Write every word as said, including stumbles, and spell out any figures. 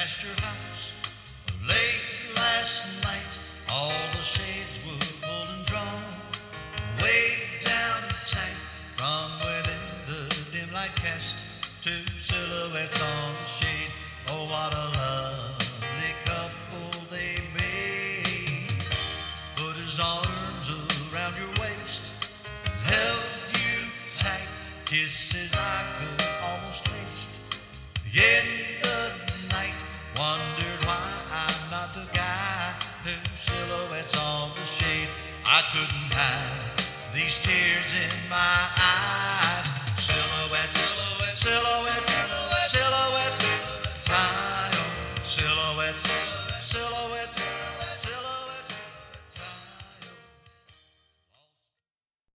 past your house late last night. All the shades were pulled and drawn way down tight. From within the dim light cast two silhouettes on the shade. Oh, what a lovely couple they made. Put his arms around your waist and held you tight. Kisses I could almost taste. In the night, wondered why I'm not the guy whose silhouette's on the shade. I couldn't hide these tears in my eyes. Silhouette, silhouette, silhouette, silhouette, silhouette, silhouette, my own silhouette, silhouette.